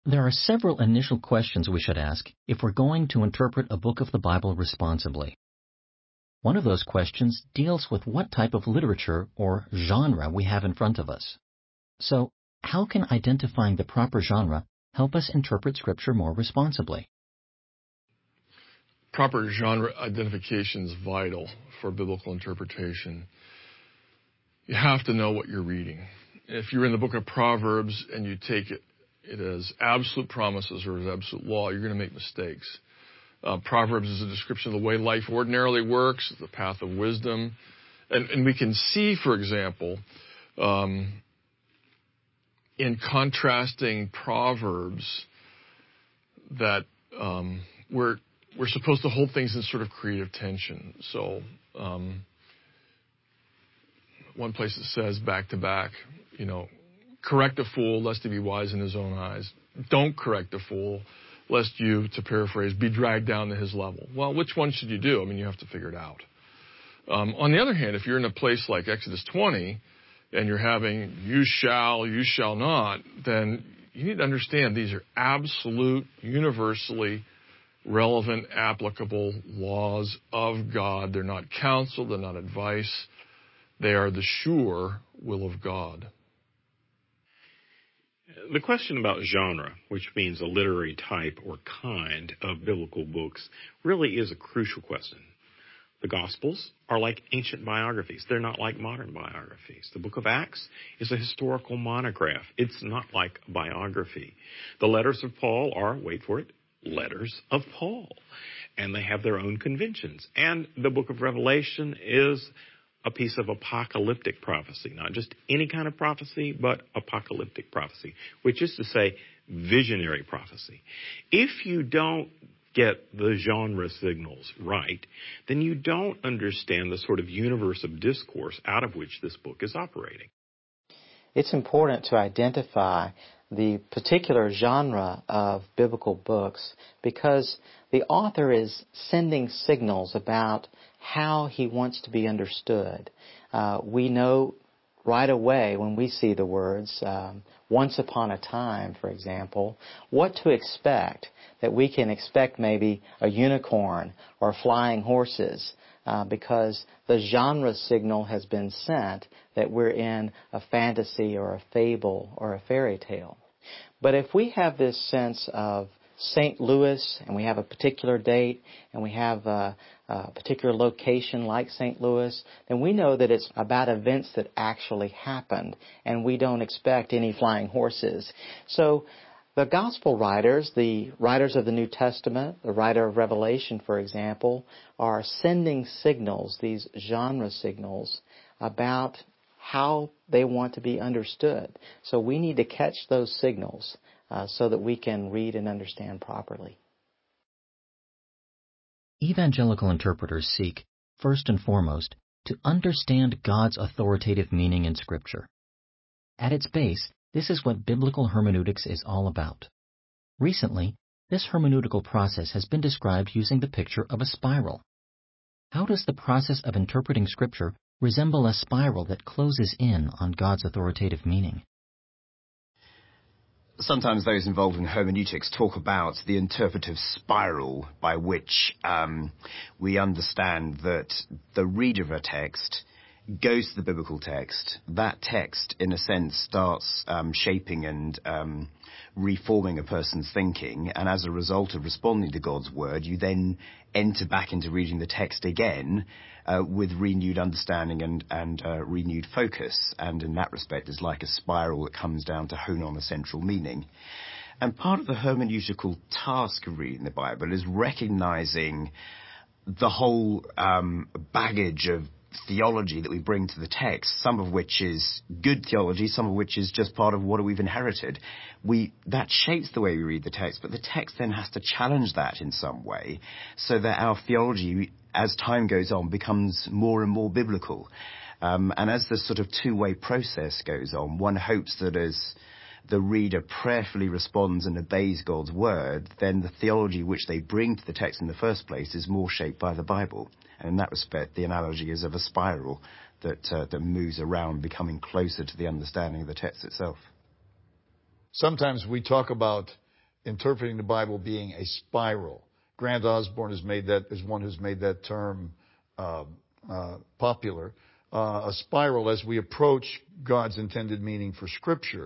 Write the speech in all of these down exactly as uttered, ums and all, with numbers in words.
There are several initial questions we should ask if we're going to interpret a book of the Bible responsibly. One of those questions deals with what type of literature or genre we have in front of us. So, how can identifying the proper genre help us interpret Scripture more responsibly? Proper genre identification is vital for biblical interpretation. You have to know what you're reading. If you're in the book of Proverbs and you take it, it as absolute promises or as absolute law, you're going to make mistakes. Uh, Proverbs is a description of the way life ordinarily works, the path of wisdom. And, and we can see, for example, um, in contrasting Proverbs that um, we're, we're supposed to hold things in sort of creative tension. So um, one place it says back to back, you know, correct a fool lest he be wise in his own eyes. Don't correct a fool lest you, to paraphrase, be dragged down to his level. Well, which one should you do? I mean, you have to figure it out. Um, on the other hand, if you're in a place like Exodus twenty and you're having you shall, you shall not, then you need to understand these are absolute, universally relevant, applicable laws of God. They're not counsel, they're not advice. They are the sure will of God. The question about genre, which means a literary type or kind of biblical books, really is a crucial question. The Gospels are like ancient biographies. They're not like modern biographies. The book of Acts is a historical monograph. It's not like a biography. The letters of Paul are, wait for it, letters of Paul. And they have their own conventions. And the book of Revelation is a piece of apocalyptic prophecy, not just any kind of prophecy, but apocalyptic prophecy, which is to say visionary prophecy. If you don't get the genre signals right, then you don't understand the sort of universe of discourse out of which this book is operating. It's important to identify the particular genre of biblical books because the author is sending signals about how he wants to be understood. Uh, we know right away when we see the words, um, once upon a time, for example, what to expect, that we can expect maybe a unicorn or flying horses uh, because the genre signal has been sent that we're in a fantasy or a fable or a fairy tale. But if we have this sense of Saint Louis, and we have a particular date, and we have a, a particular location like Saint Louis, then we know that it's about events that actually happened, and we don't expect any flying horses. So the Gospel writers, the writers of the New Testament, the writer of Revelation, for example, are sending signals, these genre signals, about how they want to be understood. So we need to catch those signals Uh, so that we can read and understand properly. Evangelical interpreters seek, first and foremost, to understand God's authoritative meaning in Scripture. At its base, this is what biblical hermeneutics is all about. Recently, this hermeneutical process has been described using the picture of a spiral. How does the process of interpreting Scripture resemble a spiral that closes in on God's authoritative meaning? Sometimes those involved in hermeneutics talk about the interpretive spiral by which um, we understand that the reader of a text goes to the biblical text. That text, in a sense, starts um, shaping and um, reforming a person's thinking, and as a result of responding to God's word, you then enter back into reading the text again uh, with renewed understanding and, and uh, renewed focus, and in that respect is like a spiral that comes down to hone on a central meaning. And part of the hermeneutical task of reading the Bible is recognizing the whole um, baggage of theology that we bring to the text, some of which is good theology, some of which is just part of what we've inherited. We that shapes the way we read the text, but the text then has to challenge that in some way so that our theology, as time goes on, becomes more and more biblical. Um, and as this sort of two-way process goes on, one hopes that as the reader prayerfully responds and obeys God's word, then the theology which they bring to the text in the first place is more shaped by the Bible. And in that respect, the analogy is of a spiral that uh, that moves around, becoming closer to the understanding of the text itself. Sometimes we talk about interpreting the Bible being a spiral. Grant Osborne has made that, is one who's made that term uh, uh, popular. Uh, a spiral as we approach God's intended meaning for Scripture.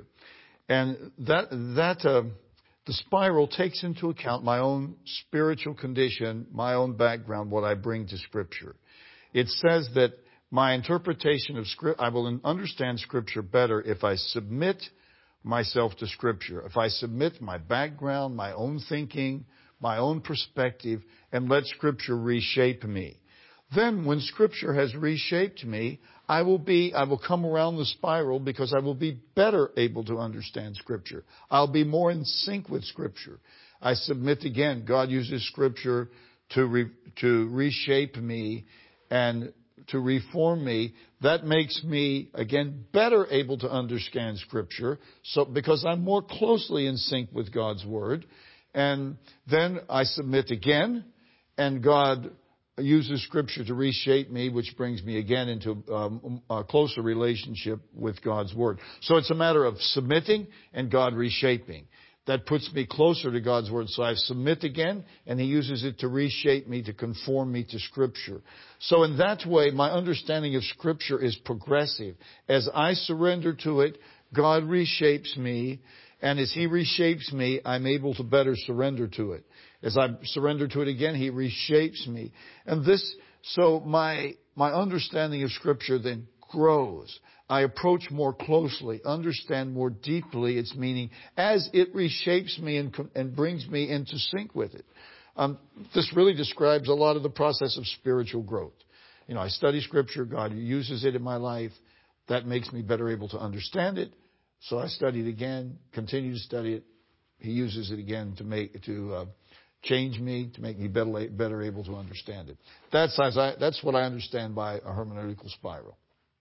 And that, that uh, the spiral takes into account my own spiritual condition, my own background, what I bring to Scripture. It says that my interpretation of Scripture, I will understand Scripture better if I submit myself to Scripture, if I submit my background, my own thinking, my own perspective, and let Scripture reshape me. Then when Scripture has reshaped me, I will be, I will come around the spiral because I will be better able to understand Scripture. I'll be more in sync with Scripture. I submit again. God uses Scripture to re, to reshape me and to reform me. That makes me, again, better able to understand Scripture, so because I'm more closely in sync with God's Word. And then I submit again, and God uses Scripture to reshape me, which brings me again into um, a closer relationship with God's Word. So it's a matter of submitting and God reshaping. That puts me closer to God's Word. So I submit again, and He uses it to reshape me, to conform me to Scripture. So in that way, my understanding of Scripture is progressive. As I surrender to it, God reshapes me, and as He reshapes me, I'm able to better surrender to it. As I surrender to it again, He reshapes me. And this, so my, my understanding of Scripture then grows. I approach more closely, understand more deeply its meaning as it reshapes me and, and brings me into sync with it. Um, this really describes a lot of the process of spiritual growth. You know, I study Scripture, God uses it in my life. That makes me better able to understand it. So I study it again, continue to study it. He uses it again to make, to, uh, change me, to make me better, better able to understand it. That's, as I, that's what I understand by a hermeneutical spiral.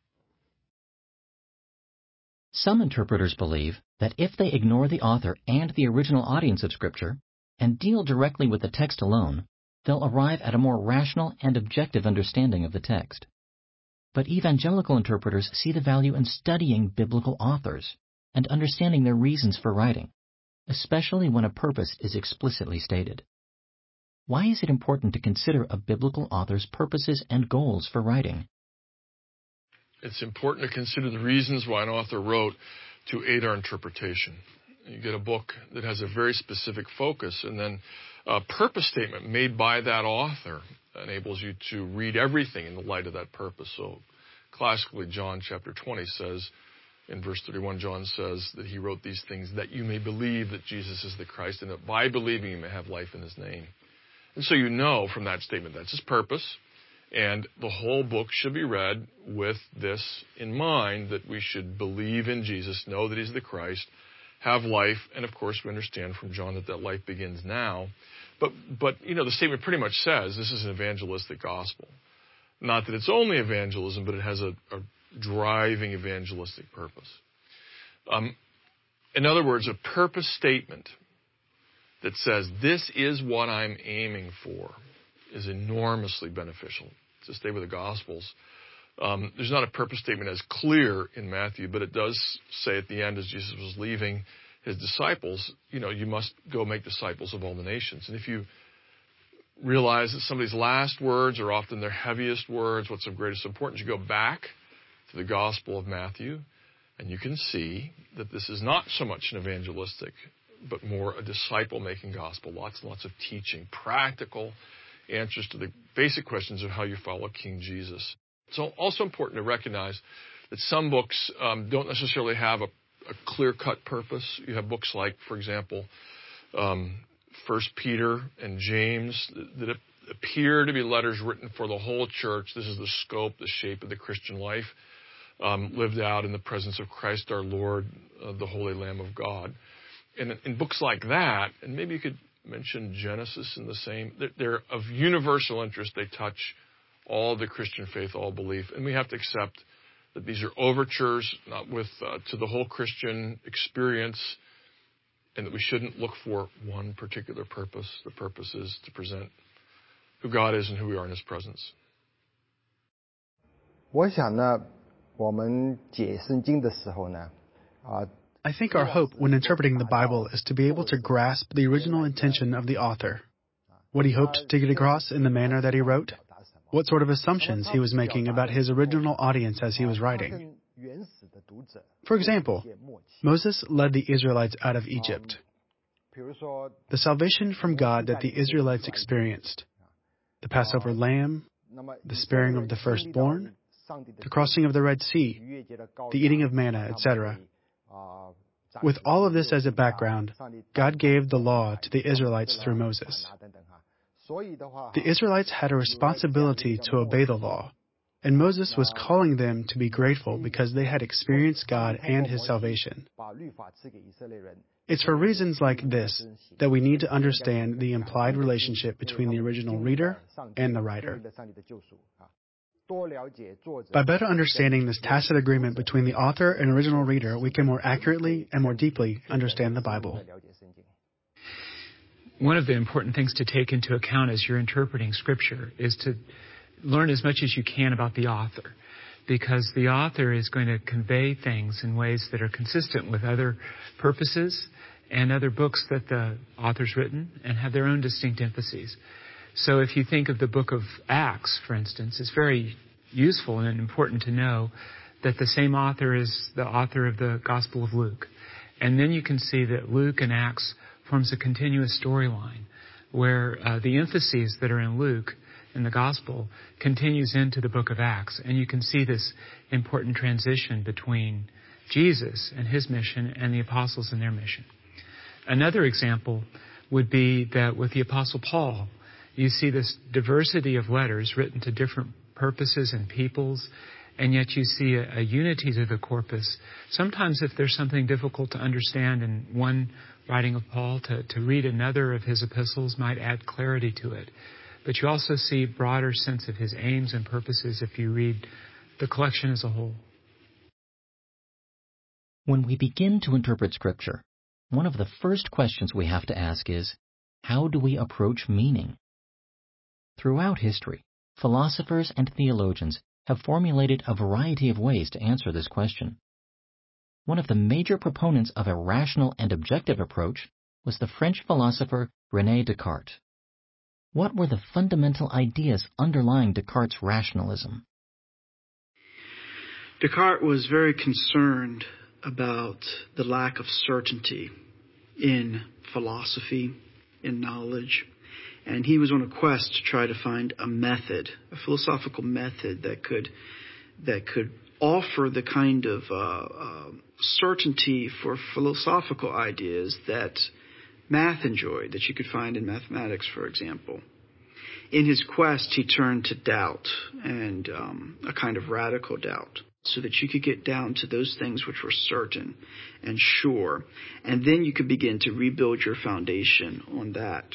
Some interpreters believe that if they ignore the author and the original audience of Scripture and deal directly with the text alone, they'll arrive at a more rational and objective understanding of the text. But evangelical interpreters see the value in studying biblical authors and understanding their reasons for writing, especially when a purpose is explicitly stated. Why is it important to consider a biblical author's purposes and goals for writing? It's important to consider the reasons why an author wrote to aid our interpretation. You get a book that has a very specific focus, and then a purpose statement made by that author enables you to read everything in the light of that purpose. So classically, John chapter twenty says, in verse thirty-one, John says that he wrote these things that you may believe that Jesus is the Christ, and that by believing you may have life in His name. And so you know from that statement that's His purpose. And the whole book should be read with this in mind, that we should believe in Jesus, know that He's the Christ, have life, and of course we understand from John that that life begins now. But, but you know, the statement pretty much says this is an evangelistic gospel. Not that it's only evangelism, but it has a, a driving evangelistic purpose. Um, in other words, a purpose statement that says this is what I'm aiming for is enormously beneficial. To stay with the Gospels, um, there's not a purpose statement as clear in Matthew, but it does say at the end, as Jesus was leaving His disciples, you know, you must go make disciples of all the nations. And if you realize that somebody's last words are often their heaviest words, what's of greatest importance, you go back to the Gospel of Matthew, and you can see that this is not so much an evangelistic, but more a disciple-making gospel. Lots and lots of teaching, practical answers to the basic questions of how you follow King Jesus. It's also important to recognize that some books um, don't necessarily have a, a clear-cut purpose. You have books like, for example, um, First Peter and James that appear to be letters written for the whole church. This is the scope, the shape of the Christian life, um, lived out in the presence of Christ our Lord, uh, the Holy Lamb of God. And in books like that, and maybe you could mention Genesis in the same, they're of universal interest. They touch all the Christian faith, all belief. And we have to accept that these are overtures, not with uh, to the whole Christian experience, and that we shouldn't look for one particular purpose. The purpose is to present who God is and who we are in His presence. 我想呢，我们解圣经的时候呢，啊， I think our hope when interpreting the Bible is to be able to grasp the original intention of the author, what he hoped to get across in the manner that he wrote, what sort of assumptions he was making about his original audience as he was writing. For example, Moses led the Israelites out of Egypt. The salvation from God that the Israelites experienced, the Passover lamb, the sparing of the firstborn, the crossing of the Red Sea, the eating of manna, et cetera. With all of this as a background, God gave the law to the Israelites through Moses. The Israelites had a responsibility to obey the law, and Moses was calling them to be grateful because they had experienced God and His salvation. It's for reasons like this that we need to understand the implied relationship between the original reader and the writer. By better understanding this tacit agreement between the author and original reader, we can more accurately and more deeply understand the Bible. One of the important things to take into account as you're interpreting Scripture is to learn as much as you can about the author, because the author is going to convey things in ways that are consistent with other purposes and other books that the author's written and have their own distinct emphases. So if you think of the book of Acts, for instance, it's very useful and important to know that the same author is the author of the Gospel of Luke. And then you can see that Luke and Acts forms a continuous storyline where uh, the emphases that are in Luke in the Gospel continues into the book of Acts. And you can see this important transition between Jesus and His mission and the apostles and their mission. Another example would be that with the Apostle Paul, you see this diversity of letters written to different purposes and peoples, and yet you see a, a unity to the corpus. Sometimes if there's something difficult to understand in one writing of Paul, to, to read another of his epistles might add clarity to it. But you also see a broader sense of his aims and purposes if you read the collection as a whole. When we begin to interpret Scripture, one of the first questions we have to ask is, how do we approach meaning? Throughout history, philosophers and theologians have formulated a variety of ways to answer this question. One of the major proponents of a rational and objective approach was the French philosopher René Descartes. What were the fundamental ideas underlying Descartes' rationalism? Descartes was very concerned about the lack of certainty in philosophy, in knowledge, and he was on a quest to try to find a method, a philosophical method that could that could offer the kind of uh, uh, certainty for philosophical ideas that math enjoyed, that you could find in mathematics, for example. In his quest, he turned to doubt, and um, a kind of radical doubt, so that you could get down to those things which were certain and sure, and then you could begin to rebuild your foundation on that.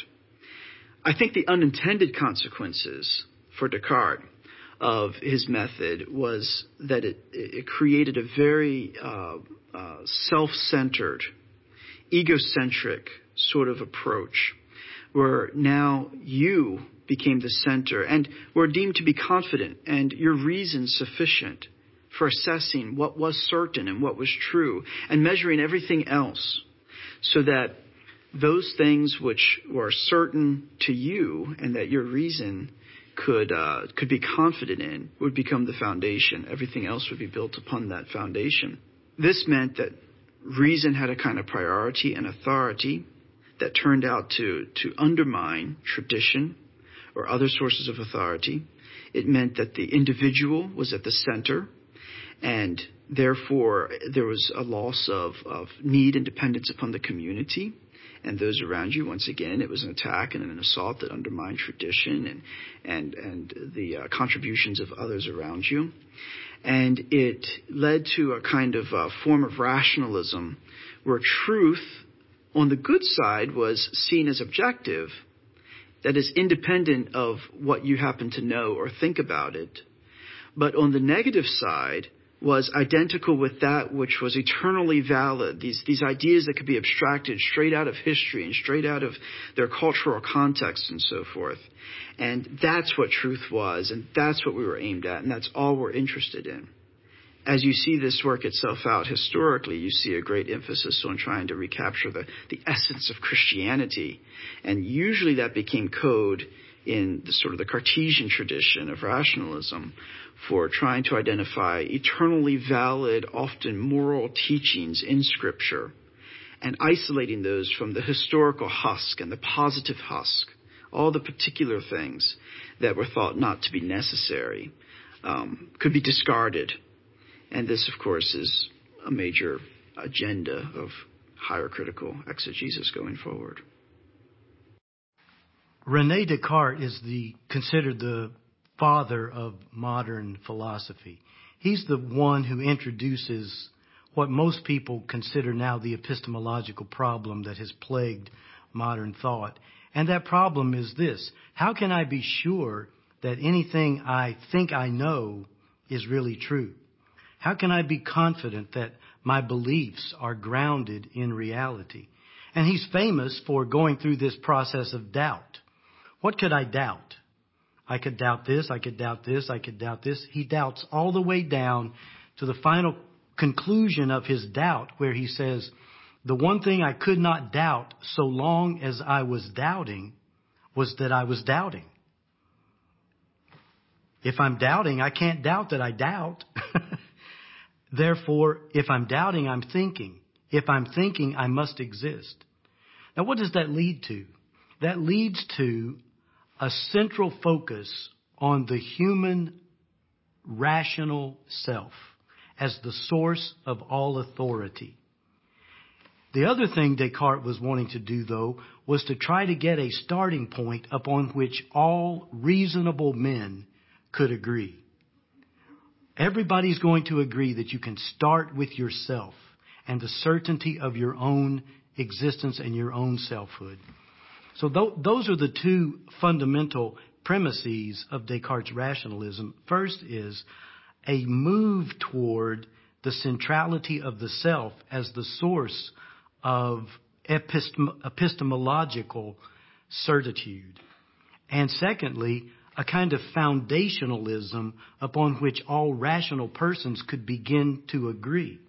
I think the unintended consequences for Descartes of his method was that it, it created a very uh, uh, self-centered, egocentric sort of approach, where now you became the center and were deemed to be confident and your reason sufficient for assessing what was certain and what was true and measuring everything else, so that those things which were certain to you and that your reason could uh, could be confident in would become the foundation. Everything else would be built upon that foundation. This meant that reason had a kind of priority and authority that turned out to, to undermine tradition or other sources of authority. It meant that the individual was at the center, and therefore there was a loss of, of need and dependence upon the community and those around you. Once again, it was an attack and an assault that undermined tradition and and and the uh, contributions of others around you. And it led to a kind of uh, form of rationalism where truth on the good side was seen as objective, that is independent of what you happen to know or think about it. But on the negative side was identical with that which was eternally valid, these these ideas that could be abstracted straight out of history and straight out of their cultural context and so forth. And that's what truth was, and that's what we were aimed at, and that's all we're interested in. as you see this work itself out historically, you see a great emphasis on trying to recapture the, the essence of Christianity. And usually that became code in the sort of the Cartesian tradition of rationalism for trying to identify eternally valid, often moral teachings in Scripture and isolating those from the historical husk and the positive husk, all the particular things that were thought not to be necessary, um, could be discarded. And this, of course, is a major agenda of higher critical exegesis going forward. René Descartes is the considered the father of modern philosophy. He's the one who introduces what most people consider now the epistemological problem that has plagued modern thought. And that problem is this: how can I be sure that anything I think I know is really true? How can I be confident that my beliefs are grounded in reality? And he's famous for going through this process of doubt. What could I doubt? I could doubt this, I could doubt this, I could doubt this. He doubts all the way down to the final conclusion of his doubt, where he says, the one thing I could not doubt so long as I was doubting was that I was doubting. If I'm doubting, I can't doubt that I doubt. Therefore, if I'm doubting, I'm thinking. If I'm thinking, I must exist. Now, what does that lead to? That leads to a central focus on the human rational self as the source of all authority. The other thing Descartes was wanting to do, though, was to try to get a starting point upon which all reasonable men could agree. Everybody's going to agree that you can start with yourself and the certainty of your own existence and your own selfhood. So th- those are the two fundamental premises of Descartes' rationalism. First is a move toward the centrality of the self as the source of epistem- epistemological certitude. And secondly, a kind of foundationalism upon which all rational persons could begin to agree.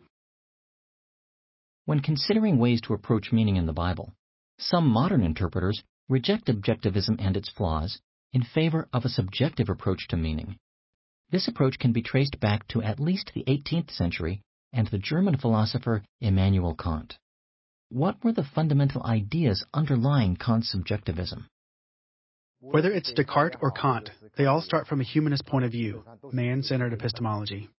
When considering ways to approach meaning in the Bible, some modern interpreters reject objectivism and its flaws in favor of a subjective approach to meaning. This approach can be traced back to at least the eighteenth century and the German philosopher Immanuel Kant. What were the fundamental ideas underlying Kant's subjectivism? Whether it's Descartes or Kant, they all start from a humanist point of view, man-centered epistemology.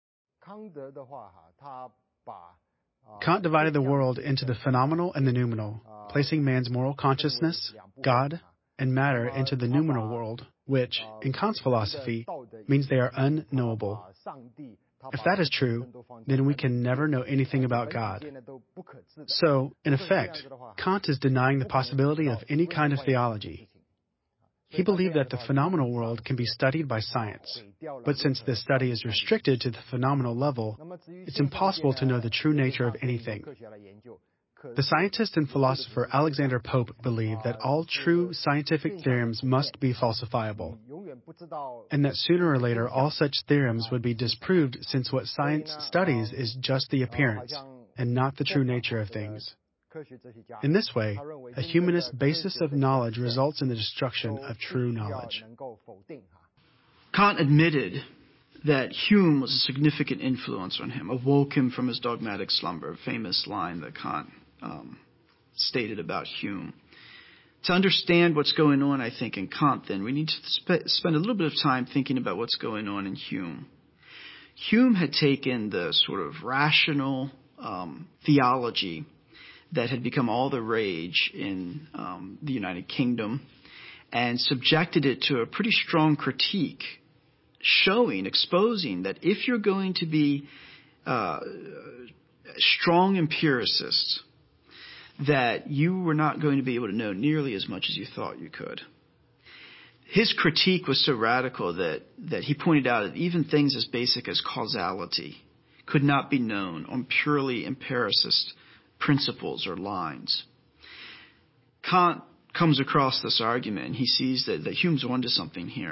Kant divided the world into the phenomenal and the noumenal, placing man's moral consciousness, God, and matter into the noumenal world, which, in Kant's philosophy, means they are unknowable. If that is true, then we can never know anything about God. So, in effect, Kant is denying the possibility of any kind of theology. He believed that the phenomenal world can be studied by science, but since this study is restricted to the phenomenal level, it's impossible to know the true nature of anything. The scientist and philosopher Alexander Pope believed that all true scientific theorems must be falsifiable, and that sooner or later all such theorems would be disproved, since what science studies is just the appearance and not the true nature of things. In this way, a humanist basis of knowledge results in the destruction of true knowledge. Kant admitted that Hume was a significant influence on him, awoke him from his dogmatic slumber, a famous line that Kant um, stated about Hume. To understand what's going on, I think, in Kant, then, we need to sp- spend a little bit of time thinking about what's going on in Hume. Hume had taken the sort of rational um, theology that had become all the rage in um, the United Kingdom and subjected it to a pretty strong critique, showing, exposing that if you're going to be uh, strong empiricists, that you were not going to be able to know nearly as much as you thought you could. His critique was so radical that, that he pointed out that even things as basic as causality could not be known on purely empiricist principles or lines. Kant comes across this argument and he sees that, that Hume's onto something here.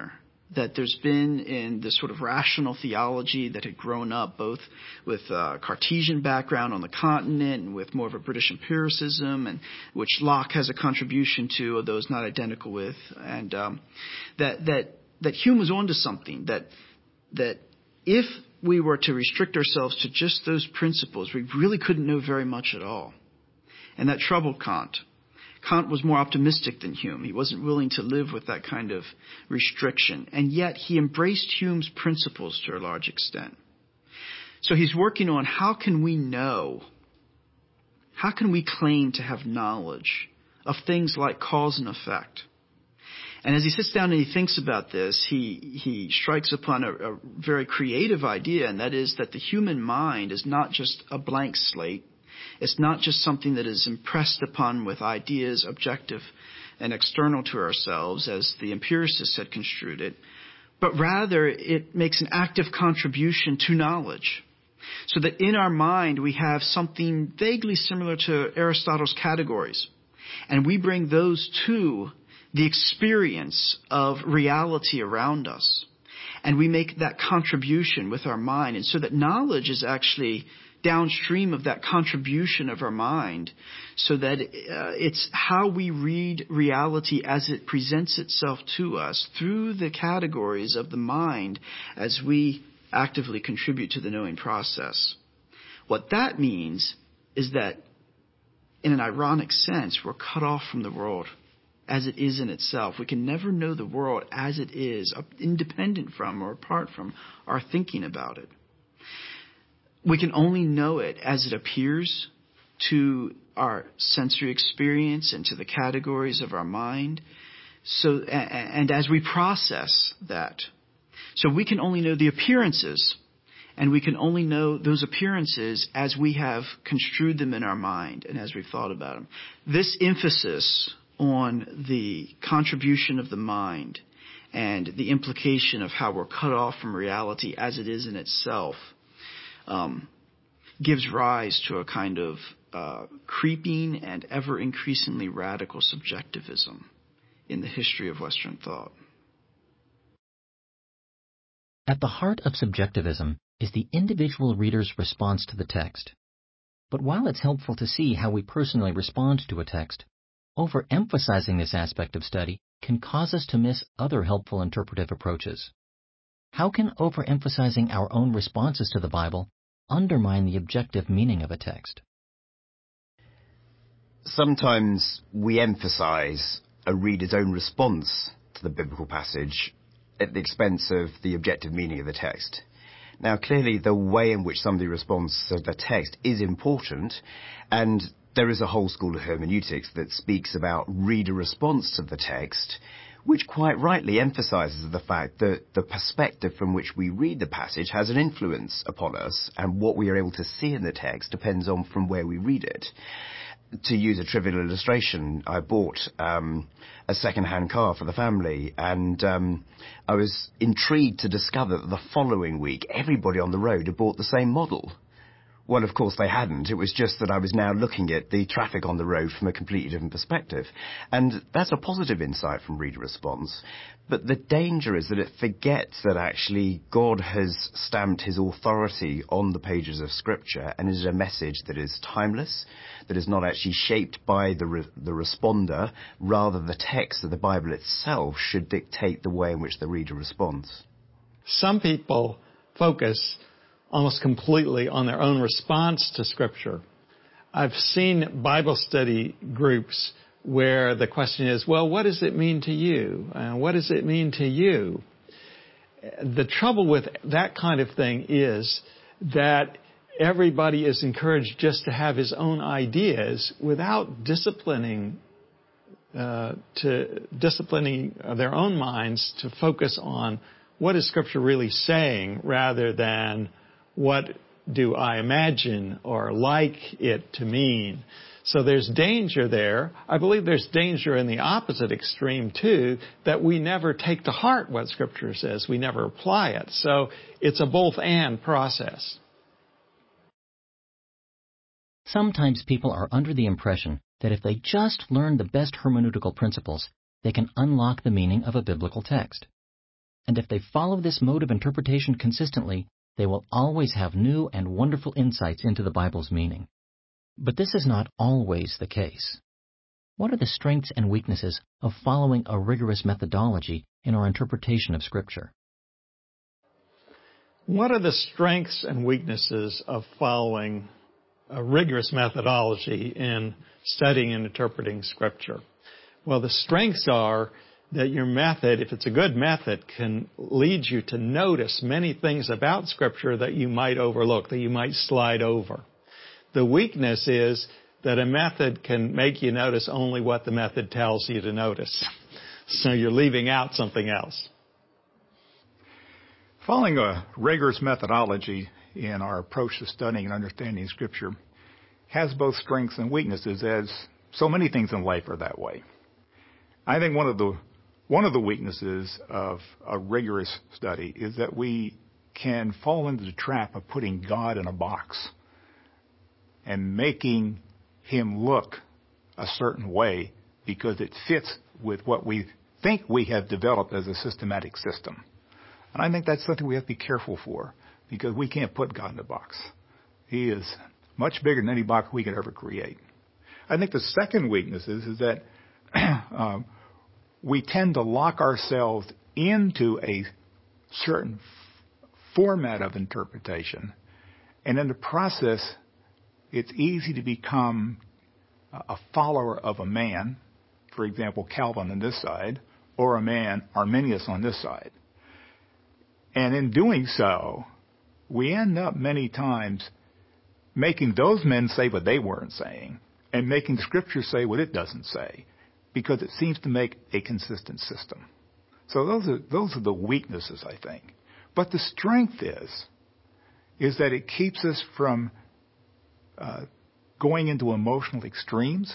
that there's been in this sort of rational theology that had grown up both with a Cartesian background on the continent and with more of a British empiricism, and which Locke has a contribution to, although it's not identical with, and um, that that that Hume was onto something, that that if we were to restrict ourselves to just those principles, we really couldn't know very much at all. And that troubled Kant. Kant was more optimistic than Hume. He wasn't willing to live with that kind of restriction. And yet he embraced Hume's principles to a large extent. So he's working on how can we know, how can we claim to have knowledge of things like cause and effect? And as he sits down and he thinks about this, he, he strikes upon a, a very creative idea, and that is that the human mind is not just a blank slate. It's not just something that is impressed upon with ideas, objective and external to ourselves, as the empiricists had construed it, but rather it makes an active contribution to knowledge. So that in our mind we have something vaguely similar to Aristotle's categories, and we bring those to the experience of reality around us. And we make that contribution with our mind, and so that knowledge is actually downstream of that contribution of our mind, so that uh, it's how we read reality as it presents itself to us through the categories of the mind as we actively contribute to the knowing process. What that means is that, in an ironic sense, we're cut off from the world as it is in itself. We can never know the world as it is, independent from or apart from our thinking about it. We can only know it as it appears to our sensory experience and to the categories of our mind. So, and as we process that. So we can only know the appearances, and we can only know those appearances as we have construed them in our mind and as we've thought about them. This emphasis on the contribution of the mind and the implication of how we're cut off from reality as it is in itself Um, gives rise to a kind of uh, creeping and ever increasingly radical subjectivism in the history of Western thought. At the heart of subjectivism is the individual reader's response to the text. But while it's helpful to see how we personally respond to a text, overemphasizing this aspect of study can cause us to miss other helpful interpretive approaches. How can overemphasizing our own responses to the Bible undermine the objective meaning of a text? Sometimes we emphasize a reader's own response to the biblical passage at the expense of the objective meaning of the text. Now, clearly, the way in which somebody responds to the text is important, and there is a whole school of hermeneutics that speaks about reader response to the text, which quite rightly emphasizes the fact that the perspective from which we read the passage has an influence upon us, and what we are able to see in the text depends on from where we read it. To use a trivial illustration, I bought um, a second-hand car for the family, and um, I was intrigued to discover that the following week everybody on the road had bought the same model. Well, of course, they hadn't. It was just that I was now looking at the traffic on the road from a completely different perspective. And that's a positive insight from reader response. But the danger is that it forgets that actually God has stamped his authority on the pages of Scripture, and is a message that is timeless, that is not actually shaped by the, re- the responder. Rather, the text of the Bible itself should dictate the way in which the reader responds. Some people focus almost completely on their own response to Scripture. I've seen Bible study groups where the question is, well, what does it mean to you? Uh, what does it mean to you? The trouble with that kind of thing is that everybody is encouraged just to have his own ideas without disciplining uh, to disciplining their own minds to focus on what is Scripture really saying, rather than what do I imagine or like it to mean. So there's danger there. I believe there's danger in the opposite extreme, too, that we never take to heart what Scripture says. We never apply it. So it's a both-and process. Sometimes people are under the impression that if they just learn the best hermeneutical principles, they can unlock the meaning of a biblical text. And if they follow this mode of interpretation consistently, they will always have new and wonderful insights into the Bible's meaning. But this is not always the case. What are the strengths and weaknesses of following a rigorous methodology in our interpretation of Scripture? What are the strengths and weaknesses of following a rigorous methodology in studying and interpreting Scripture? Well, the strengths are that your method, if it's a good method, can lead you to notice many things about Scripture that you might overlook, that you might slide over. The weakness is that a method can make you notice only what the method tells you to notice. So you're leaving out something else. Following a rigorous methodology in our approach to studying and understanding Scripture has both strengths and weaknesses, as so many things in life are that way. I think one of the one of the weaknesses of a rigorous study is that we can fall into the trap of putting God in a box and making Him look a certain way because it fits with what we think we have developed as a systematic system. And I think that's something we have to be careful for, because we can't put God in a box. He is much bigger than any box we could ever create. I think the second weakness is, is that um, we tend to lock ourselves into a certain f- format of interpretation, and in the process, it's easy to become a follower of a man, for example, Calvin on this side, or a man, Arminius, on this side. And in doing so, we end up many times making those men say what they weren't saying and making Scripture say what it doesn't say, because it seems to make a consistent system. So those are, those are the weaknesses, I think. But the strength is, is that it keeps us from uh, going into emotional extremes.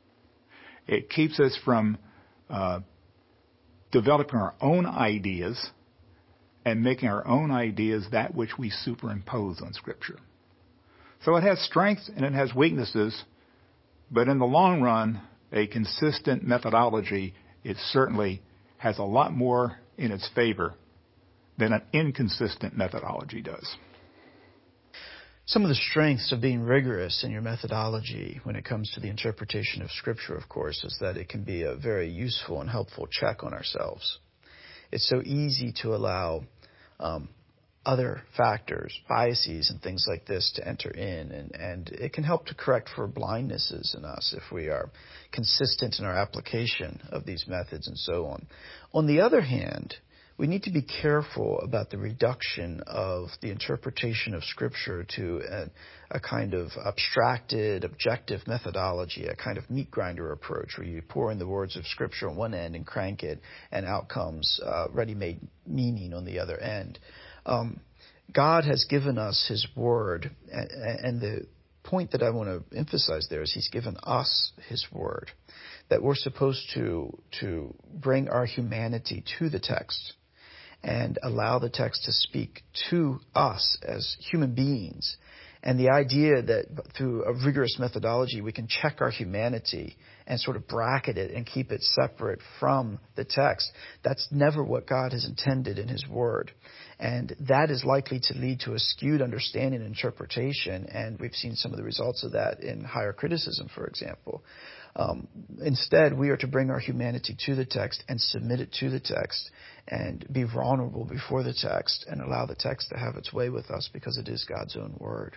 It keeps us from uh, developing our own ideas and making our own ideas that which we superimpose on Scripture. So it has strengths and it has weaknesses, but in the long run, a consistent methodology, it certainly has a lot more in its favor than an inconsistent methodology does. Some of the strengths of being rigorous in your methodology when it comes to the interpretation of Scripture, of course, is that it can be a very useful and helpful check on ourselves. It's so easy to allow um, other factors, biases and things like this to enter in, and, and it can help to correct for blindnesses in us if we are consistent in our application of these methods and so on. On the other hand, we need to be careful about the reduction of the interpretation of Scripture to a, a kind of abstracted, objective methodology, a kind of meat grinder approach where you pour in the words of Scripture on one end and crank it, and out comes uh, ready-made meaning on the other end. Um, God has given us His Word, and, and the point that I want to emphasize there is He's given us His Word, that we're supposed to to bring our humanity to the text and allow the text to speak to us as human beings. And the idea that through a rigorous methodology we can check our humanity and sort of bracket it and keep it separate from the text, that's never what God has intended in His Word. And that is likely to lead to a skewed understanding and interpretation, and we've seen some of the results of that in higher criticism, for example. Um, instead, we are to bring our humanity to the text and submit it to the text and be vulnerable before the text and allow the text to have its way with us because it is God's own Word.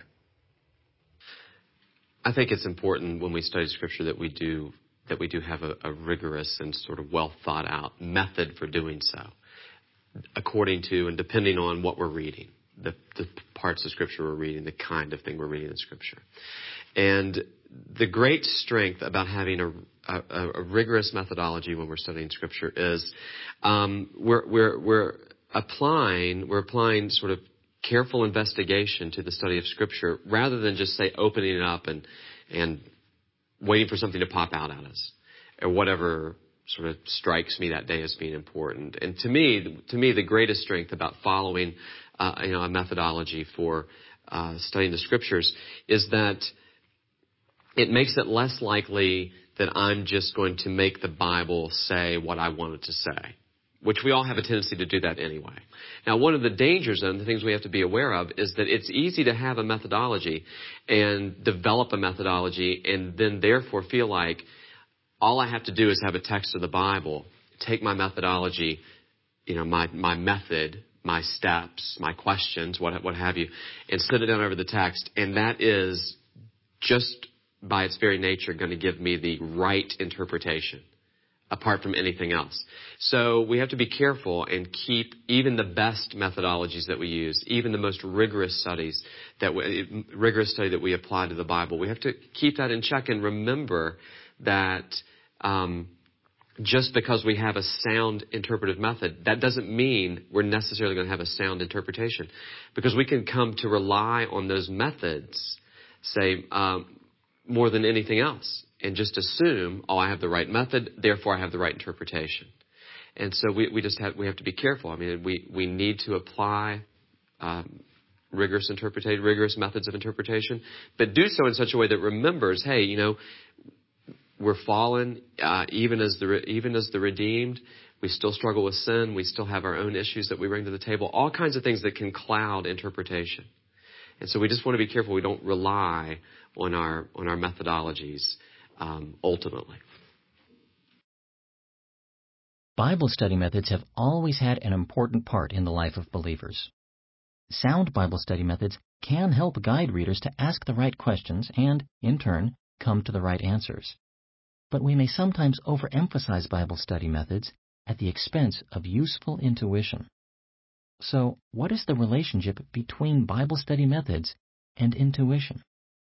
I think it's important when we study Scripture that we do that we do have a, a rigorous and sort of well thought out method for doing so, according to and depending on what we're reading, the, the parts of Scripture we're reading, the kind of thing we're reading in Scripture. And the great strength about having a, a, a rigorous methodology when we're studying Scripture is um, we're, we're, we're applying we're applying sort of careful investigation to the study of Scripture rather than just say opening it up and and waiting for something to pop out at us or whatever sort of strikes me that day as being important. And to me, to me, the greatest strength about following uh, you know a methodology for uh, studying the Scriptures is that it makes it less likely that I'm just going to make the Bible say what I want it to say. which we all have a tendency to do that anyway. Now, one of the dangers and the things we have to be aware of is that it's easy to have a methodology and develop a methodology and then therefore feel like all I have to do is have a text of the Bible, take my methodology, you know, my, my method, my steps, my questions, what, what have you, and sit it down over the text. And that is just by its very nature going to give me the right interpretation, apart from anything else. So we have to be careful and keep even the best methodologies that we use, even the most rigorous studies that we, rigorous study that we apply to the Bible. We have to keep that in check and remember that um, just because we have a sound interpretive method, that doesn't mean we're necessarily going to have a sound interpretation, because we can come to rely on those methods, say, um, more than anything else, and just assume, oh, I have the right method, therefore I have the right interpretation. And so we, we just have, we have to be careful. I mean, we, we need to apply um, rigorous interpretation, rigorous methods of interpretation, but do so in such a way that remembers, hey, you know, we're fallen, uh, even as the even as the redeemed. We still struggle with sin. We still have our own issues that we bring to the table. All kinds of things that can cloud interpretation. And so we just want to be careful we don't rely on our on our methodologies um, ultimately. Bible study methods have always had an important part in the life of believers. Sound Bible study methods can help guide readers to ask the right questions and, in turn, come to the right answers. But we may sometimes overemphasize Bible study methods at the expense of useful intuition. So, what is the relationship between Bible study methods and intuition?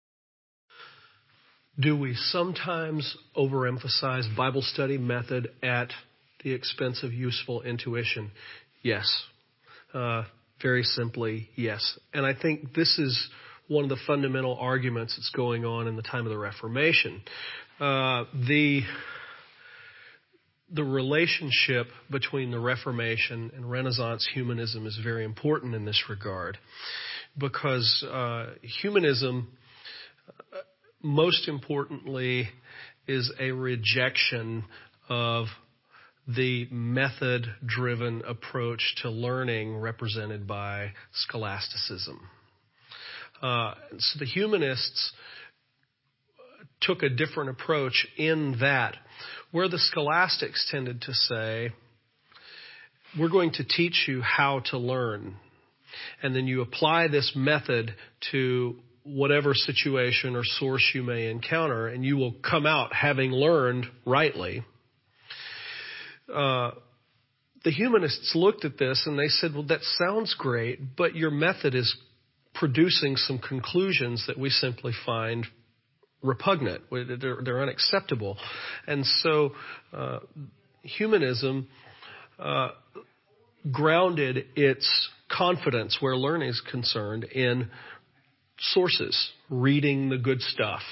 Do we sometimes overemphasize Bible study method at the expense of useful intuition? Yes. Uh, very simply, yes. And I think this is one of the fundamental arguments that's going on in the time of the Reformation. Uh, the the relationship between the Reformation and Renaissance humanism is very important in this regard, because uh, humanism, uh, most importantly, is a rejection of the method-driven approach to learning represented by scholasticism. Uh, so the humanists took a different approach in that, where the scholastics tended to say, we're going to teach you how to learn, and then you apply this method to whatever situation or source you may encounter, and you will come out having learned rightly. Uh, the humanists looked at this and they said, well, that sounds great, but your method is producing some conclusions that we simply find repugnant. They're, they're unacceptable. And so uh, humanism uh, grounded its confidence where learning is concerned in sources, reading the good stuff.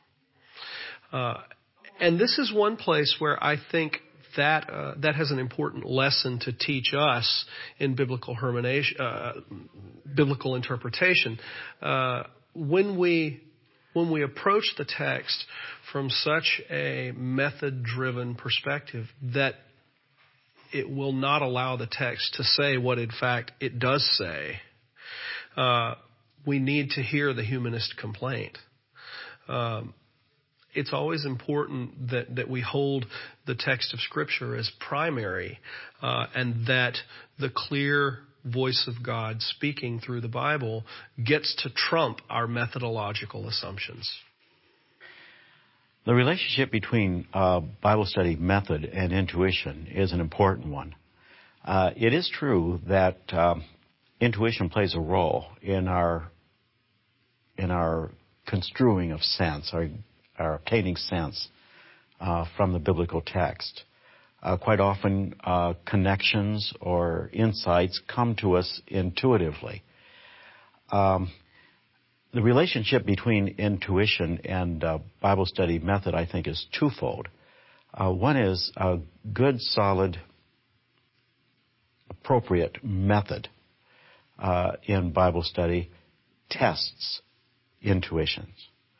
Uh, and this is one place where I think that uh, that has an important lesson to teach us in biblical hermenation, uh, biblical interpretation. Uh, when we when we approach the text from such a method-driven perspective that it will not allow the text to say what in fact it does say, uh, we need to hear the humanist complaint. Um, It's always important that, that we hold the text of Scripture as primary, uh, and that the clear voice of God speaking through the Bible gets to trump our methodological assumptions. The relationship between uh, Bible study method and intuition is an important one. Uh, it is true that um, intuition plays a role in our in our construing of sense, our are obtaining sense uh, from the biblical text. Uh, quite often, uh, connections or insights come to us intuitively. Um, the relationship between intuition and uh, Bible study method, I think, is twofold. Uh, one is a good, solid, appropriate method uh, in Bible study tests intuitions.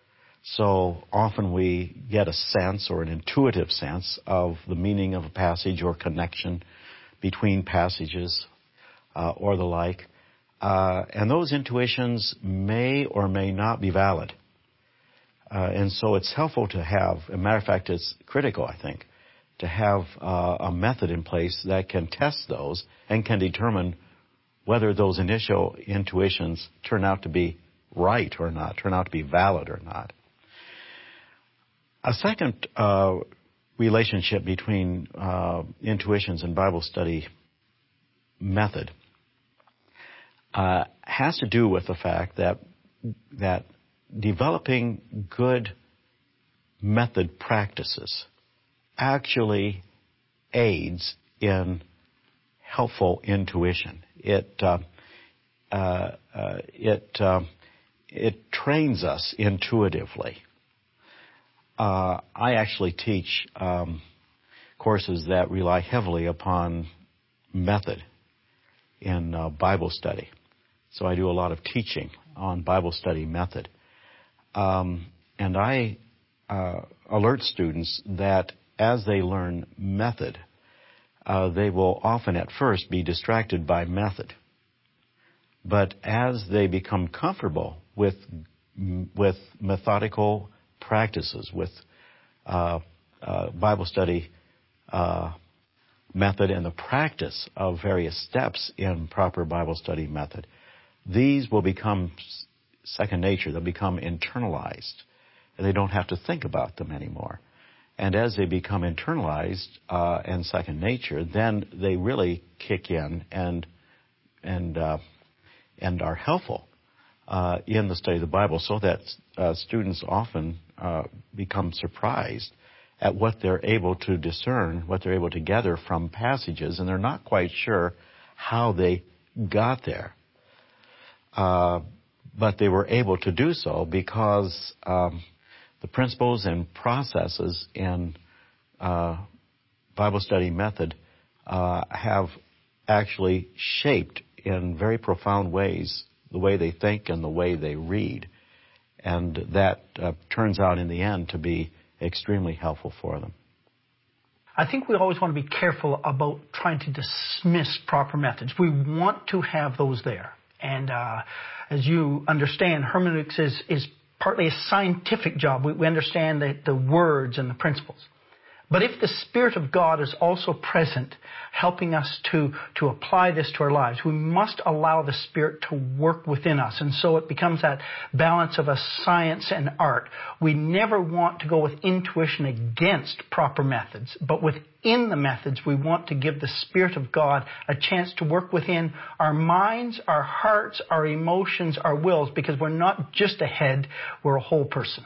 So often we get a sense or an intuitive sense of the meaning of a passage or connection between passages uh, or the like. Uh, and those intuitions may or may not be valid. Uh, and so it's helpful to have, as a matter of fact, it's critical, I think, to have uh, a method in place that can test those and can determine whether those initial intuitions turn out to be right or not, turn out to be valid or not. A second uh, relationship between uh, intuitions and Bible study method uh, has to do with the fact that that developing good method practices actually aids in helpful intuition. It uh, uh, uh, it uh, it trains us intuitively. Uh, I actually teach um, courses that rely heavily upon method in uh, Bible study. So I do a lot of teaching on Bible study method. Um, and I uh, alert students that as they learn method, uh, they will often at first be distracted by method. But as they become comfortable with with methodical practices, with uh, uh, Bible study uh, method and the practice of various steps in proper Bible study method, these will become second nature. They'll become internalized, and they don't have to think about them anymore. And as they become internalized uh, and second nature, then they really kick in and and uh, and are helpful uh, in the study of the Bible, so that uh, students often uh, become surprised at what they're able to discern, what they're able to gather from passages, and they're not quite sure how they got there. Uh, but they were able to do so because um, the principles and processes in uh, Bible study method uh, have actually shaped in very profound ways the way they think and the way they read. And that uh, turns out in the end to be extremely helpful for them. I think we always want to be careful about trying to dismiss proper methods. We want to have those there. And uh, as you understand, hermeneutics is, is partly a scientific job. We, we understand the, the words and the principles. But if the Spirit of God is also present, helping us to, to apply this to our lives, we must allow the Spirit to work within us. And so it becomes that balance of a science and art. We never want to go with intuition against proper methods, but within the methods, we want to give the Spirit of God a chance to work within our minds, our hearts, our emotions, our wills, because we're not just a head, we're a whole person.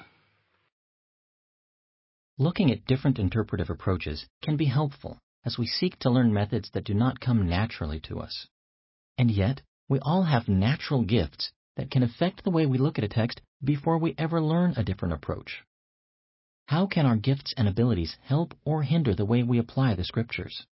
Looking at different interpretive approaches can be helpful as we seek to learn methods that do not come naturally to us. And yet, we all have natural gifts that can affect the way we look at a text before we ever learn a different approach. How can our gifts and abilities help or hinder the way we apply the Scriptures?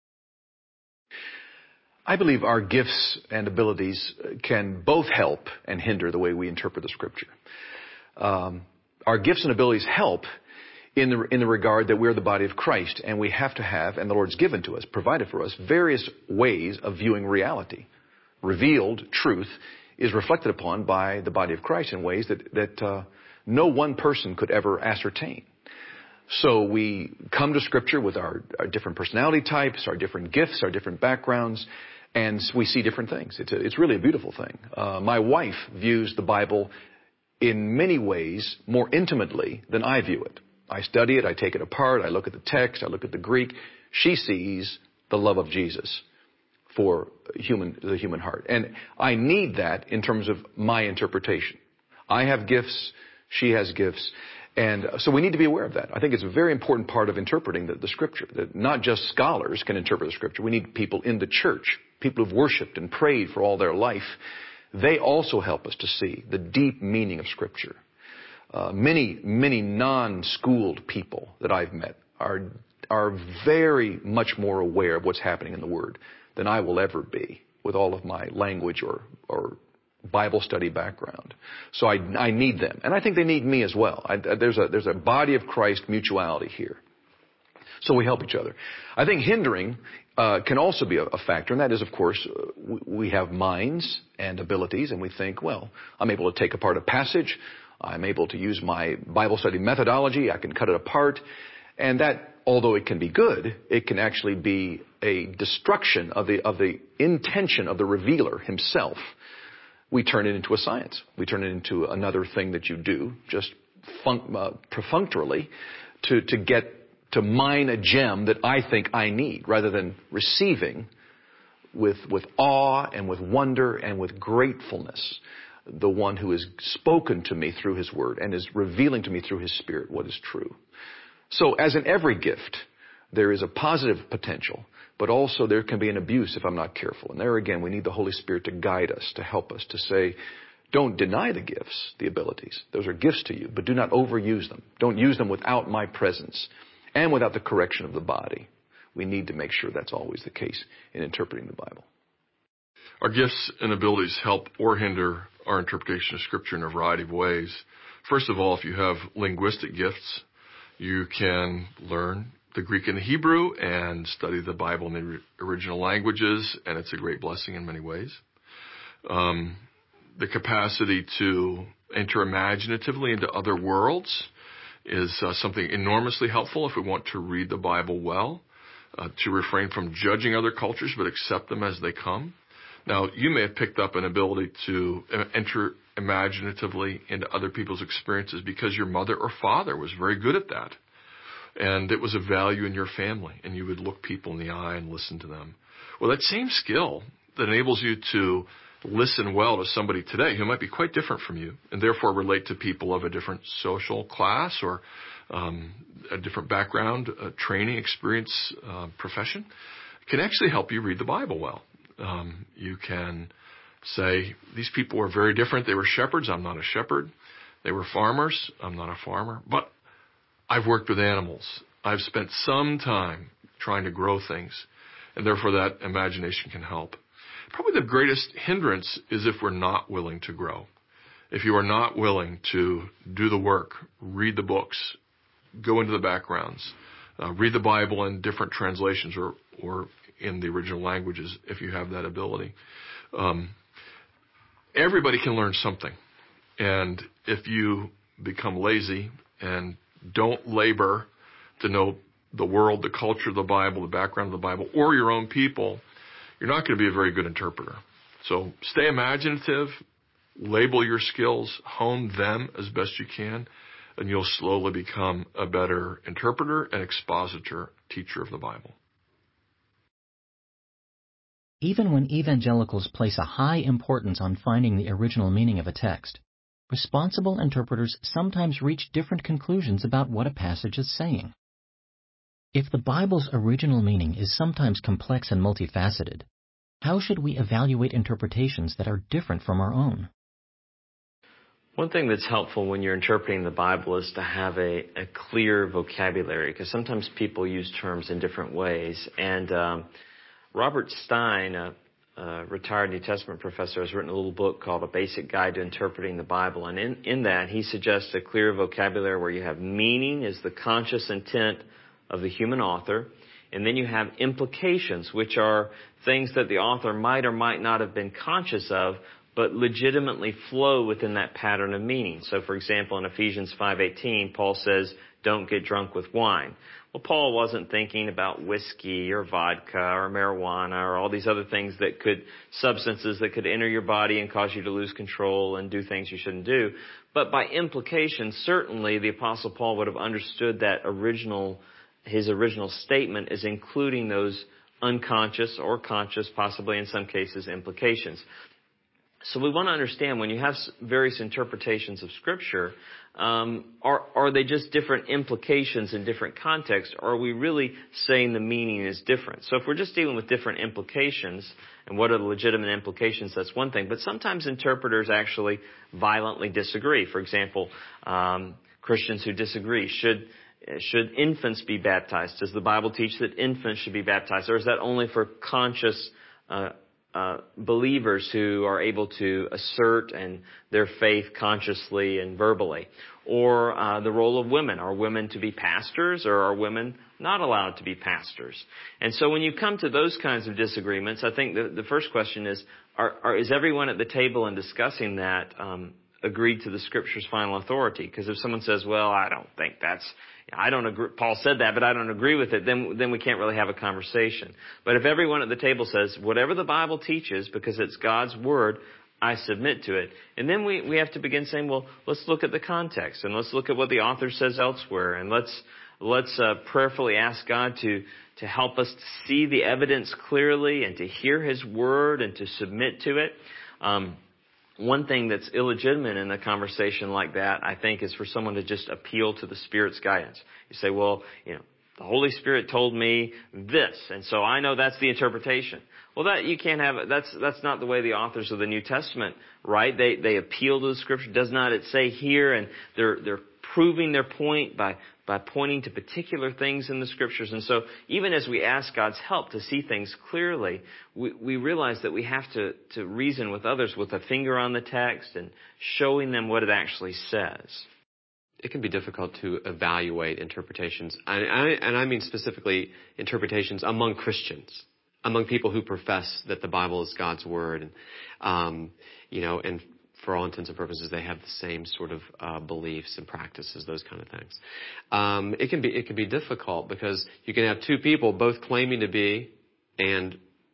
I believe our gifts and abilities can both help and hinder the way we interpret the Scripture. Um, our gifts and abilities help in the, in the regard that we're the body of Christ, and we have to have, and the Lord's given to us, provided for us, various ways of viewing reality. Revealed truth is reflected upon by the body of Christ in ways that, that uh, no one person could ever ascertain. So we come to Scripture with our, our different personality types, our different gifts, our different backgrounds, and we see different things. It's, a, it's really a beautiful thing. Uh, my wife views the Bible in many ways more intimately than I view it. I study it, I take it apart, I look at the text, I look at the Greek. She sees the love of Jesus for human, the human heart. And I need that in terms of my interpretation. I have gifts, she has gifts. And so we need to be aware of that. I think it's a very important part of interpreting the, the Scripture, that not just scholars can interpret the Scripture. We need people in the church, people who've worshiped and prayed for all their life. They also help us to see the deep meaning of Scripture. Uh, many, many non-schooled people that I've met are are very much more aware of what's happening in the Word than I will ever be with all of my language or or Bible study background. So I, I need them, and I think they need me as well. I, there's a there's a body of Christ mutuality here. So we help each other. I think hindering uh, can also be a, a factor, and that is, of course, uh, we have minds and abilities, and we think, well, I'm able to take apart a passage. I'm able to use my Bible study methodology. I can cut it apart. And that, although it can be good, it can actually be a destruction of the, of the intention of the revealer himself. We turn it into a science. We turn it into another thing that you do, just fun, uh, perfunctorily, to, to get, to mine a gem that I think I need, rather than receiving with, with awe and with wonder and with gratefulness the one who has spoken to me through his word and is revealing to me through his Spirit what is true. So as in every gift, there is a positive potential, but also there can be an abuse if I'm not careful. And there again, we need the Holy Spirit to guide us, to help us, to say, don't deny the gifts, the abilities. Those are gifts to you, but do not overuse them. Don't use them without my presence and without the correction of the body. We need to make sure that's always the case in interpreting the Bible. Our gifts and abilities help or hinder our interpretation of Scripture in a variety of ways. First of all, if you have linguistic gifts, you can learn the Greek and the Hebrew and study the Bible in the original languages, and it's a great blessing in many ways. Um, the capacity to enter imaginatively into other worlds is uh, something enormously helpful if we want to read the Bible well, uh, to refrain from judging other cultures but accept them as they come. Now, you may have picked up an ability to enter imaginatively into other people's experiences because your mother or father was very good at that. And it was a value in your family, and you would look people in the eye and listen to them. Well, that same skill that enables you to listen well to somebody today who might be quite different from you, and therefore relate to people of a different social class or um, a different background, uh, training, experience, uh, profession, can actually help you read the Bible well. Um, you can say, these people were very different. They were shepherds. I'm not a shepherd. They were farmers. I'm not a farmer. But I've worked with animals. I've spent some time trying to grow things, and therefore that imagination can help. Probably the greatest hindrance is if we're not willing to grow. If you are not willing to do the work, read the books, go into the backgrounds, uh, read the Bible in different translations or, or in the original languages, if you have that ability. Um, everybody can learn something. And if you become lazy and don't labor to know the world, the culture of the Bible, the background of the Bible, or your own people, you're not going to be a very good interpreter. So stay imaginative, label your skills, hone them as best you can, and you'll slowly become a better interpreter and expositor, teacher of the Bible. Even when evangelicals place a high importance on finding the original meaning of a text, responsible interpreters sometimes reach different conclusions about what a passage is saying. If the Bible's original meaning is sometimes complex and multifaceted, how should we evaluate interpretations that are different from our own? One thing that's helpful when you're interpreting the Bible is to have a, a clear vocabulary, because sometimes people use terms in different ways. And um, Robert Stein, a, a retired New Testament professor, has written a little book called A Basic Guide to Interpreting the Bible. And in, in that, he suggests a clear vocabulary where you have meaning is the conscious intent of the human author, and then you have implications, which are things that the author might or might not have been conscious of, but legitimately flow within that pattern of meaning. So, for example, in Ephesians five eighteen, Paul says, don't get drunk with wine. Well, Paul wasn't thinking about whiskey or vodka or marijuana or all these other things that could, substances that could enter your body and cause you to lose control and do things you shouldn't do. But by implication, certainly the Apostle Paul would have understood that original his original statement is including those unconscious or conscious, possibly in some cases, implications. So we want to understand when you have various interpretations of Scripture, um, are, are they just different implications in different contexts, or are we really saying the meaning is different? So if we're just dealing with different implications, and what are the legitimate implications, that's one thing. But sometimes interpreters actually violently disagree. For example, um, Christians who disagree, should Should infants be baptized? Does the Bible teach that infants should be baptized? Or is that only for conscious uh, uh, believers who are able to assert and their faith consciously and verbally? Or uh, the role of women. Are women to be pastors, or are women not allowed to be pastors. And so when you come to those kinds of disagreements, I think the, the first question is, are, are, is everyone at the table in discussing that um, agreed to the Scripture's final authority? Because if someone says, well, I don't think that's, I don't agree, Paul said that, but I don't agree with it, then, then we can't really have a conversation. But if everyone at the table says, whatever the Bible teaches, because it's God's Word, I submit to it. And then we, we have to begin saying, well, let's look at the context, and let's look at what the author says elsewhere, and let's let's uh, prayerfully ask God to, to help us to see the evidence clearly and to hear His Word and to submit to it. Um, One thing that's illegitimate in a conversation like that, I think, is for someone to just appeal to the Spirit's guidance. You say, well, you know, the Holy Spirit told me this, and so I know that's the interpretation. Well, that you can't have it. That's that's not the way the authors of the New Testament write. They they appeal to the Scripture. Does not it say here, and they're they're proving their point by by pointing to particular things in the Scriptures. And so even as we ask God's help to see things clearly, we, we realize that we have to, to reason with others with a finger on the text and showing them what it actually says. It can be difficult to evaluate interpretations, I, I, and I mean specifically interpretations among Christians, among people who profess that the Bible is God's Word, and um, you know, and for all intents and purposes, they have the same sort of uh, beliefs and practices, those kind of things. Um, it can be it can be difficult because you can have two people both claiming to be and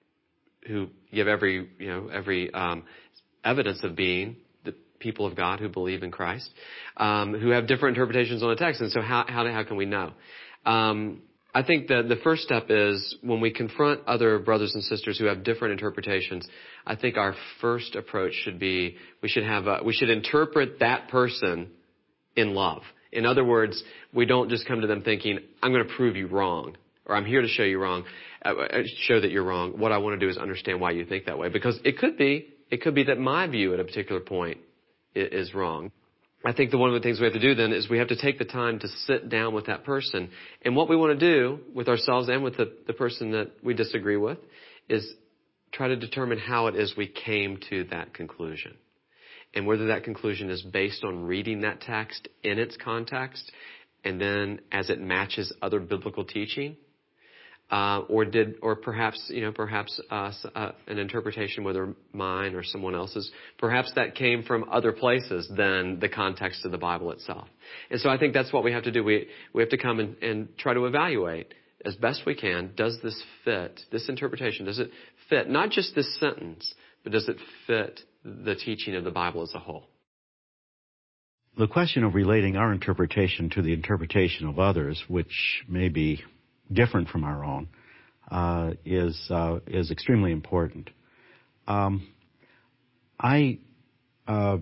who give every you know every um, evidence of being the people of God who believe in Christ, um, who have different interpretations on the text. And so how how how can we know? Um, I think that the first step is when we confront other brothers and sisters who have different interpretations, I think our first approach should be we should have a, we should interpret that person in love. In other words, we don't just come to them thinking, I'm going to prove you wrong, or I'm here to show you wrong, uh, show that you're wrong. What I want to do is understand why you think that way, because it could be it could be that my view at a particular point is wrong. I think that one of the things we have to do then is we have to take the time to sit down with that person. And what we want to do with ourselves and with the, the person that we disagree with is try to determine how it is we came to that conclusion. And whether that conclusion is based on reading that text in its context and then as it matches other biblical teaching. Uh, or did, or perhaps, you know, perhaps uh, uh, an interpretation, whether mine or someone else's, perhaps that came from other places than the context of the Bible itself. And so I think that's what we have to do. We we have to come and, and try to evaluate as best we can. Does this fit this interpretation? Does it fit not just this sentence, but does it fit the teaching of the Bible as a whole? The question of relating our interpretation to the interpretation of others, which may be different from our own, uh, is uh, is extremely important. Um, I uh,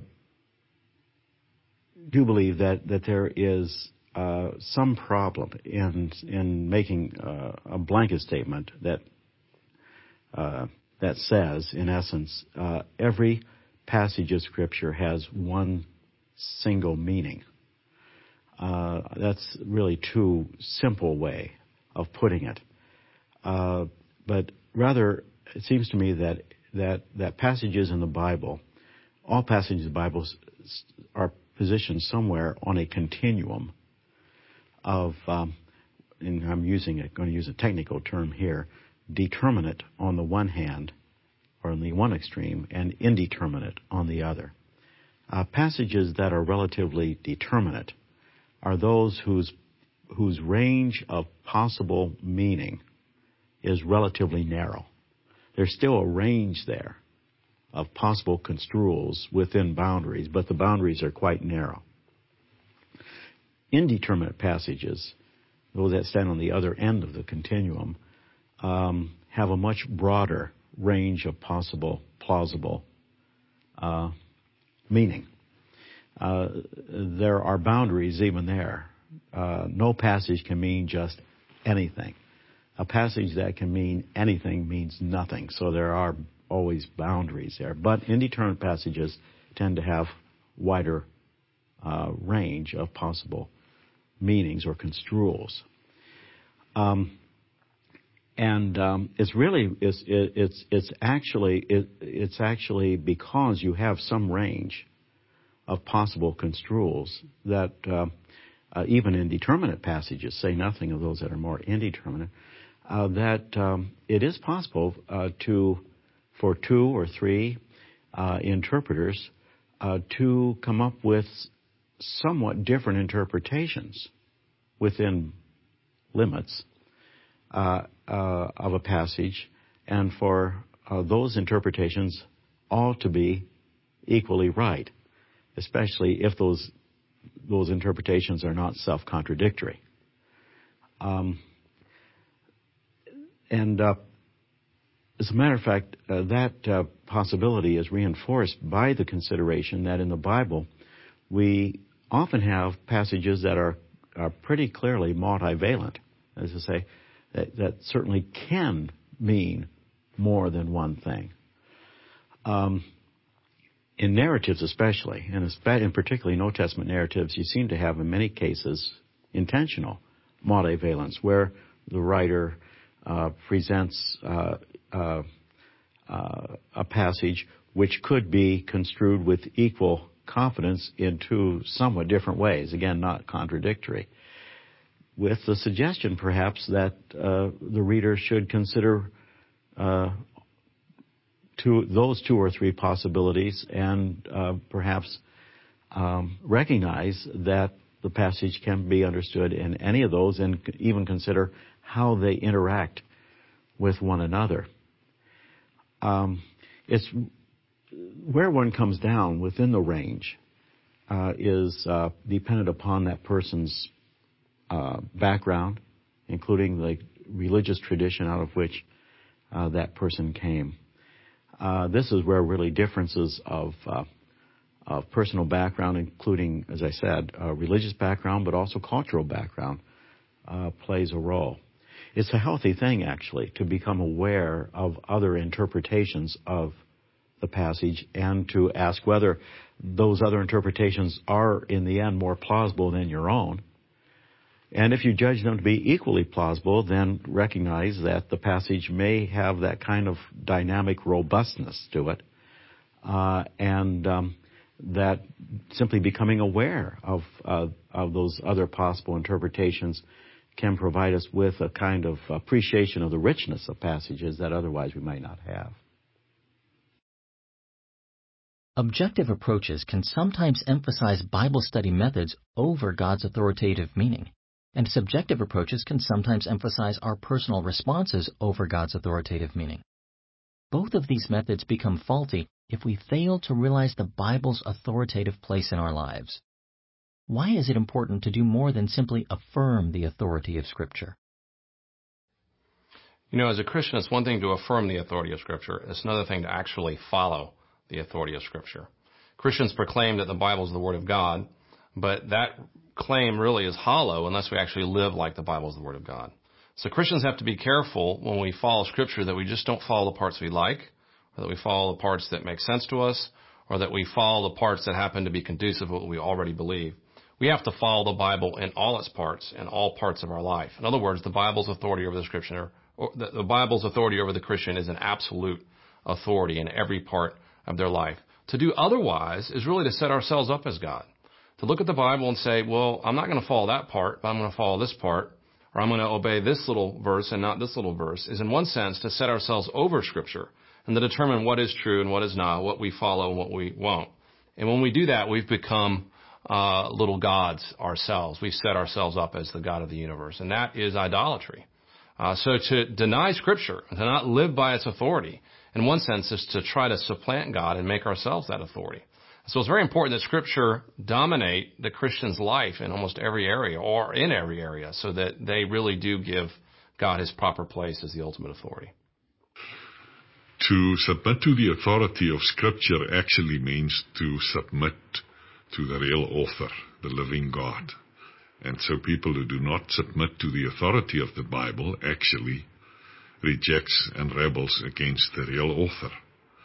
do believe that that there is uh, some problem in in making uh, a blanket statement that uh, that says, in essence, uh, every passage of Scripture has one single meaning. Uh, that's really too simple way of putting it. Uh, but rather, it seems to me that, that, that passages in the Bible, all passages of the Bible are positioned somewhere on a continuum of, um, and I'm using it, going to use a technical term here, determinate on the one hand, or on the one extreme, and indeterminate on the other. Uh, passages that are relatively determinate are those whose whose range of possible meaning is relatively narrow. There's still a range there of possible construals within boundaries, but the boundaries are quite narrow. Indeterminate passages, those that stand on the other end of the continuum, um, have a much broader range of possible, plausible uh, meaning. Uh, there are boundaries even there. Uh, no passage can mean just anything. A passage that can mean anything means nothing. So there are always boundaries there. But indeterminate passages tend to have wider uh, range of possible meanings or construals. Um, and um, it's really it's it's it's actually it, it's actually because you have some range of possible construals that. Uh, uh, even indeterminate passages, say nothing of those that are more indeterminate, uh, that um, it is possible uh, to, for two or three uh, interpreters uh, to come up with somewhat different interpretations within limits uh, uh, of a passage, and for uh, those interpretations all to be equally right, especially if those those interpretations are not self-contradictory. Um, and uh, as a matter of fact, uh, that uh, possibility is reinforced by the consideration that in the Bible we often have passages that are, are pretty clearly multivalent, as I say, that, that certainly can mean more than one thing. Um, in narratives especially, and in particularly Old Testament narratives, you seem to have in many cases intentional multivalence, where the writer uh, presents uh, uh, uh, a passage which could be construed with equal confidence in two somewhat different ways, again, not contradictory, with the suggestion perhaps that uh, the reader should consider uh, two, those two or three possibilities and uh, perhaps um, recognize that the passage can be understood in any of those, and even consider how they interact with one another. Um, it's where one comes down within the range uh, is uh, dependent upon that person's uh, background, including the religious tradition out of which uh, that person came. Uh, this is where really differences of, uh, of personal background, including, as I said, uh, religious background, but also cultural background, uh, plays a role. It's a healthy thing, actually, to become aware of other interpretations of the passage and to ask whether those other interpretations are, in the end, more plausible than your own. And if you judge them to be equally plausible, then recognize that the passage may have that kind of dynamic robustness to it, uh, and um, that simply becoming aware of, uh, of those other possible interpretations can provide us with a kind of appreciation of the richness of passages that otherwise we might not have. Objective approaches can sometimes emphasize Bible study methods over God's authoritative meaning, and subjective approaches can sometimes emphasize our personal responses over God's authoritative meaning. Both of these methods become faulty if we fail to realize the Bible's authoritative place in our lives. Why is it important to do more than simply affirm the authority of Scripture? You know, as a Christian, it's one thing to affirm the authority of Scripture. It's another thing to actually follow the authority of Scripture. Christians proclaim that the Bible is the Word of God, but that claim really is hollow unless we actually live like the Bible is the Word of God. So Christians have to be careful when we follow Scripture that we just don't follow the parts we like, or that we follow the parts that make sense to us, or that we follow the parts that happen to be conducive with what we already believe. We have to follow the Bible in all its parts, in all parts of our life. In other words, the Bible's authority over the Scripture, or the, the Bible's authority over the Christian is an absolute authority in every part of their life. To do otherwise is really to set ourselves up as God. To look at the Bible and say, well, I'm not going to follow that part, but I'm going to follow this part, or I'm going to obey this little verse and not this little verse, is in one sense to set ourselves over Scripture and to determine what is true and what is not, what we follow and what we won't. And when we do that, we've become uh, little gods ourselves. We've set ourselves up as the God of the universe, and that is idolatry. Uh, so to deny Scripture, to not live by its authority, in one sense, is to try to supplant God and make ourselves that authority. So it's very important that Scripture dominate the Christian's life in almost every area, or in every area, so that they really do give God his proper place as the ultimate authority. To submit to the authority of Scripture actually means to submit to the real author, the living God. And so people who do not submit to the authority of the Bible actually rejects and rebels against the real author.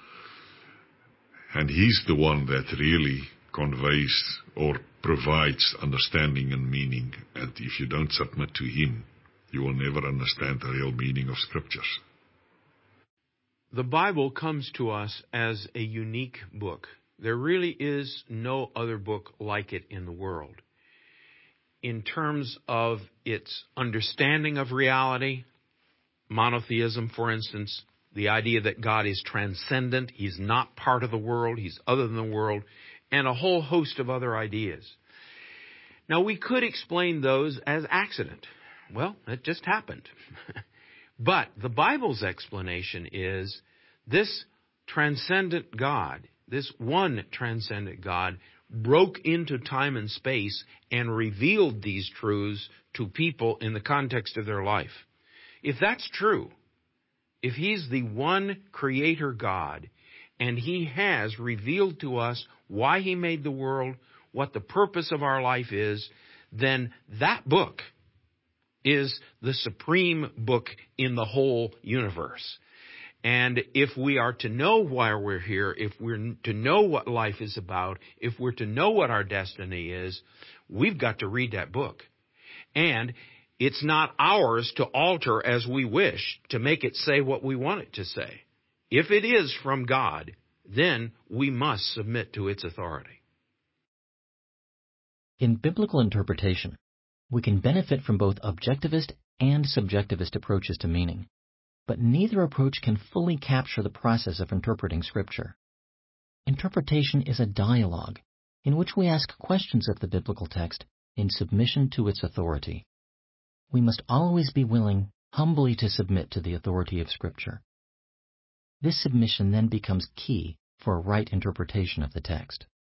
And he's the one that really conveys or provides understanding and meaning. And if you don't submit to him, you will never understand the real meaning of Scriptures. The Bible comes to us as a unique book. There really is no other book like it in the world. in terms of its understanding of reality, monotheism, for instance, the idea that God is transcendent, He's not part of the world, He's other than the world, and a whole host of other ideas. Now, we could explain those as accident. Well, it just happened. But the Bible's explanation is this transcendent God, this one transcendent God, broke into time and space and revealed these truths to people in the context of their life. If that's true, if He's the one creator God, and He has revealed to us why He made the world, what the purpose of our life is, then that book is the supreme book in the whole universe. And if we are to know why we're here, if we're to know what life is about, if we're to know what our destiny is, we've got to read that book. And it's not ours to alter as we wish, to make it say what we want it to say. If it is from God, then we must submit to its authority. In biblical interpretation, we can benefit from both objectivist and subjectivist approaches to meaning, but neither approach can fully capture the process of interpreting Scripture. Interpretation is a dialogue in which we ask questions of the biblical text in submission to its authority. We must always be willing humbly to submit to the authority of Scripture. This submission then becomes key for a right interpretation of the text.